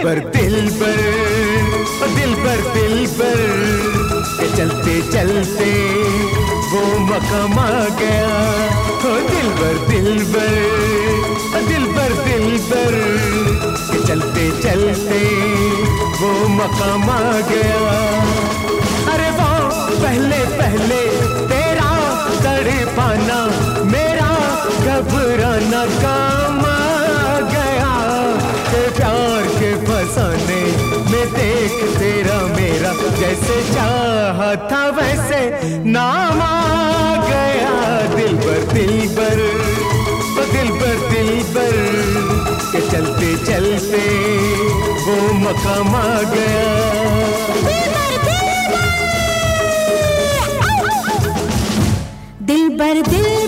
दिल पर के चलते चलते वो मकाम आ गया। हो दिल पर के चलते चलते वो मकाम आ गया। अरे वो पहले तेरा तड़पाना मेरा घबराना काम आ गया। के प्यार के फसाने में देख तेरा मेरा जैसे चाहा था वैसे नाम आ गया। दिल पर के चलते चलते वो मकाम आ गया। दिल बर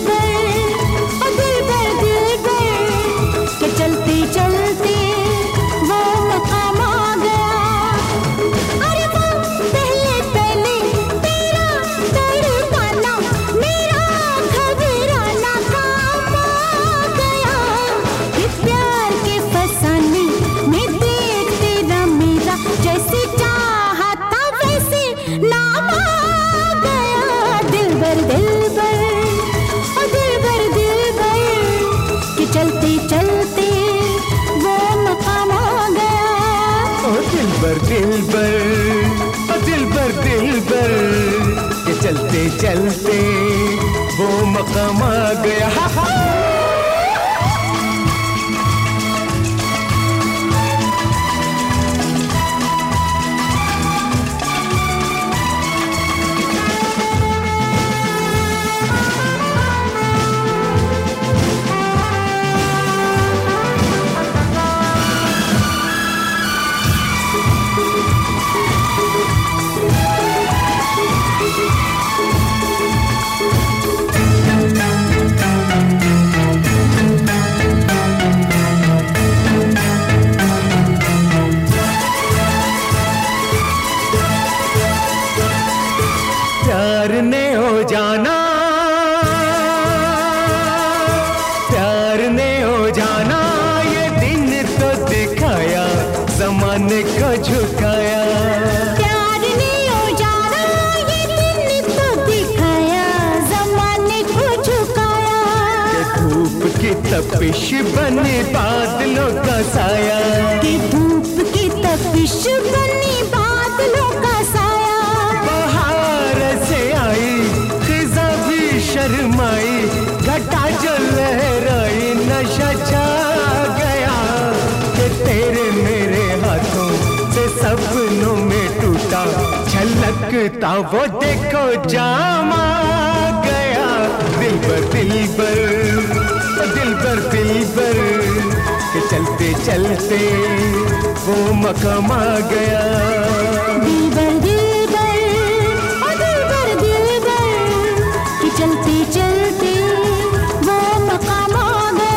के चलते चलते वो मकाम आ गया। अरे वो पहले तेरा तड़पाना मेरा घबराना काम आ गया। ये प्यार के फसाने में देख तेरा मेरा जैसे चाहा था वैसे नाम आ गया। दिल बर कि चलते चलते वो मकाम आ गया। ओ दिल बर कि चलते चलते वो मकाम आ गया। प्यार ने हो जाना ये दिन तो दिखाया ज़माने को झुकाया। प्यार ने हो जाना ये दिन तो दिखाया ज़माने को झुकाया। कि धूप की तपिश बनी बादलों का साया। कि धूप की तपिश बनी बादलों का साया। शर्माई घटा जो लहराई नशा छा गया। कि तेरे मेरे हाथों से सपनों में टूटा छलकता वो देखो जाम आ गया। दिल पर कि चलते चलते वो मकाम आ गया। चलते चलते वो मकाम आ गया।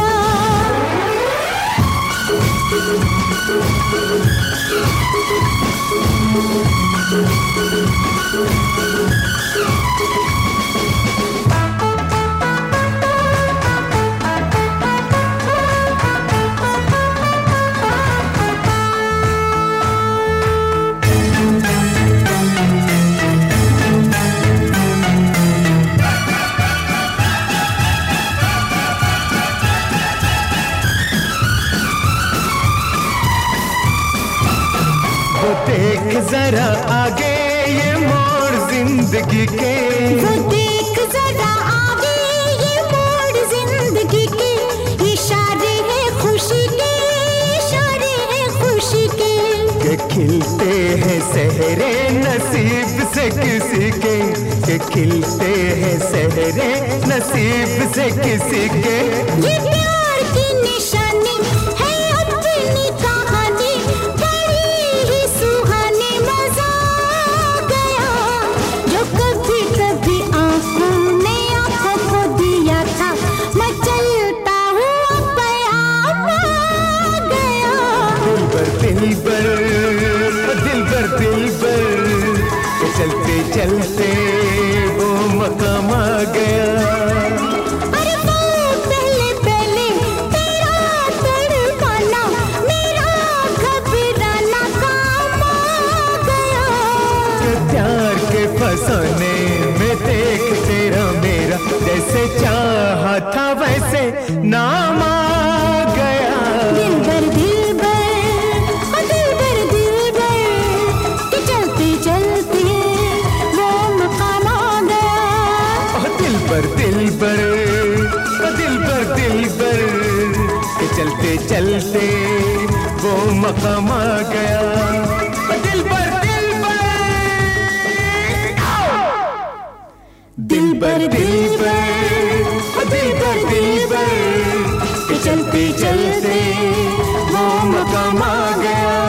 देख जरा आगे ये मोड़ जिंदगी के। वो देख जरा आगे ये मोड़ जिंदगी के। इशारे हैं खुशी के, इशारे हैं खुशी के। कि खिलते हैं सहरे नसीब से किसी के खिलते हैं सहरे नसीब से किसी के। ये प्यार की निशानी है अपनी कहानी बड़ी ही सुहानी। मजा आ गया जो कभी कभी आंखों ने आंखों को दिया था। मैं चलता हुआ प्यार आ गया। दिल पर के चलते चलते वो मकाम आ गया। अरे वो पहले तेरा तड़पाना मेरा नाम आ गया। दिलबर दिलबर ओ दिलबर दिलबर कि चलते चलते वो मकाम आ गया। ओ दिलबर दिलबर ओ दिलबर दिलबर कि चलते चलते वो मकाम आ गया। ओ दिलबर दिलबर दिलबर दिलबर ओ दिलबर दिलबर कि चलते चलते वो मकाम आ गया।